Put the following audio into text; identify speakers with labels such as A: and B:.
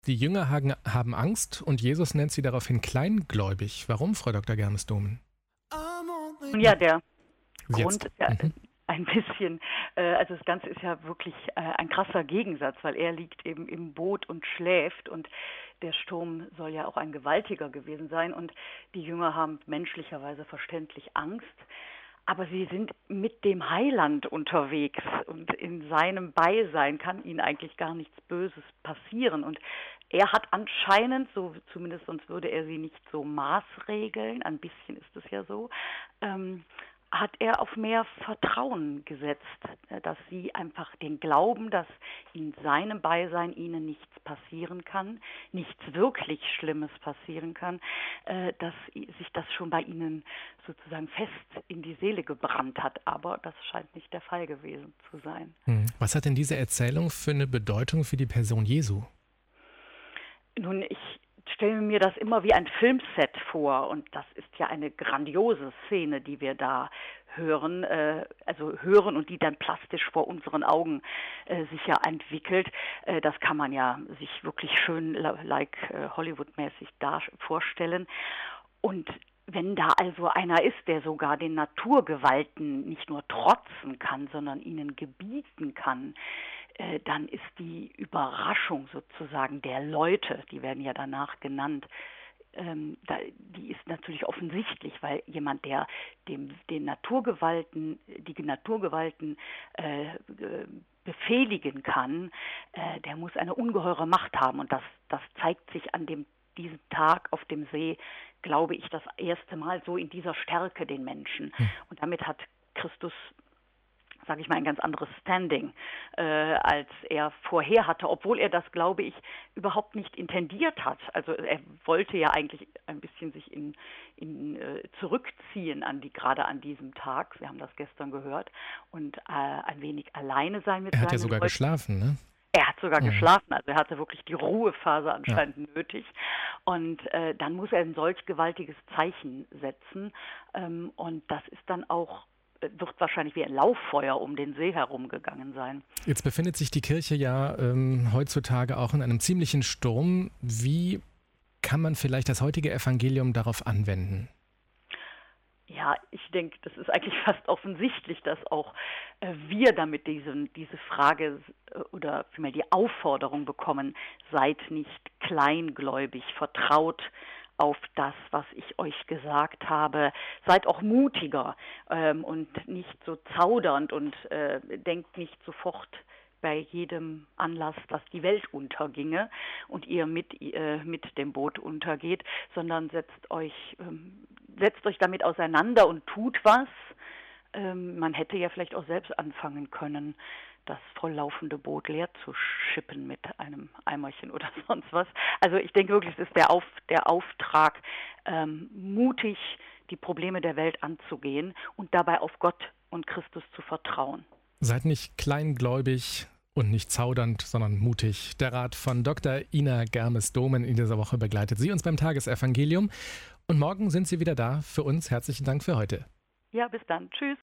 A: Die Jünger haben Angst und Jesus nennt sie daraufhin kleingläubig. Warum, Frau Dr. Germes-Domen?
B: Ja, der Grund
A: Jetzt.
B: ist ja ein bisschen, also das Ganze ist ja wirklich ein krasser Gegensatz, weil er liegt eben im Boot und schläft und der Sturm soll ja auch ein gewaltiger gewesen sein und die Jünger haben menschlicherweise verständlich Angst. Aber sie sind mit dem Heiland unterwegs und in seinem Beisein kann ihnen eigentlich gar nichts Böses passieren. Und er hat anscheinend, so zumindest sonst würde er sie nicht so maßregeln, ein bisschen ist es ja so, hat er auf mehr Vertrauen gesetzt, dass sie einfach den Glauben, dass in seinem Beisein ihnen nichts passieren kann, nichts wirklich Schlimmes passieren kann, dass sich das schon bei ihnen sozusagen fest in die Seele gebrannt hat. Aber das scheint nicht der Fall gewesen zu sein.
A: Was hat denn diese Erzählung für eine Bedeutung für die Person Jesu?
B: Nun, ich stelle mir das immer wie ein Filmset vor und das ist ja eine grandiose Szene, die wir da hören, hören und die dann plastisch vor unseren Augen sich ja entwickelt. Das kann man ja sich wirklich schön Hollywood-mäßig vorstellen. Und wenn da also einer ist, der sogar den Naturgewalten nicht nur trotzen kann, sondern ihnen gebieten kann, dann ist die Überraschung sozusagen der Leute, die werden ja danach genannt, die ist natürlich offensichtlich, weil jemand, der die Naturgewalten befehligen kann, der muss eine ungeheure Macht haben und das zeigt sich an diesem Tag auf dem See, glaube ich, das erste Mal so in dieser Stärke den Menschen. Und damit hat Christus, sage ich mal, ein ganz anderes Standing, als er vorher hatte, obwohl er das, glaube ich, überhaupt nicht intendiert hat. Also er wollte ja eigentlich ein bisschen sich zurückziehen gerade an diesem Tag, wir haben das gestern gehört, und ein wenig alleine sein mit seinen Leuten.
A: Er hat ja sogar geschlafen, ne?
B: Er hat sogar geschlafen, also er hatte wirklich die Ruhephase anscheinend nötig. Und dann muss er ein solch gewaltiges Zeichen setzen. Und das ist dann auch, wird wahrscheinlich wie ein Lauffeuer um den See herumgegangen sein.
A: Jetzt befindet sich die Kirche ja heutzutage auch in einem ziemlichen Sturm. Wie kann man vielleicht das heutige Evangelium darauf anwenden?
B: Ja, ich denke, das ist eigentlich fast offensichtlich, dass auch wir damit diese Frage oder vielmehr die Aufforderung bekommen, seid nicht kleingläubig, vertraut auf das, was ich euch gesagt habe, seid auch mutiger und nicht so zaudernd und denkt nicht sofort bei jedem Anlass, dass die Welt unterginge und ihr mit dem Boot untergeht, sondern setzt euch damit auseinander und tut was. Man hätte ja vielleicht auch selbst anfangen können, das volllaufende Boot leer zu schippen mit einem Eimerchen oder sonst was. Also ich denke wirklich, es ist der Auftrag, mutig die Probleme der Welt anzugehen und dabei auf Gott und Christus zu vertrauen.
A: Seid nicht kleingläubig und nicht zaudernd, sondern mutig. Der Rat von Dr. Ina Germes-Domen in dieser Woche begleitet sie uns beim Tagesevangelium. Und morgen sind Sie wieder da für uns. Herzlichen Dank für heute.
B: Ja, bis dann. Tschüss.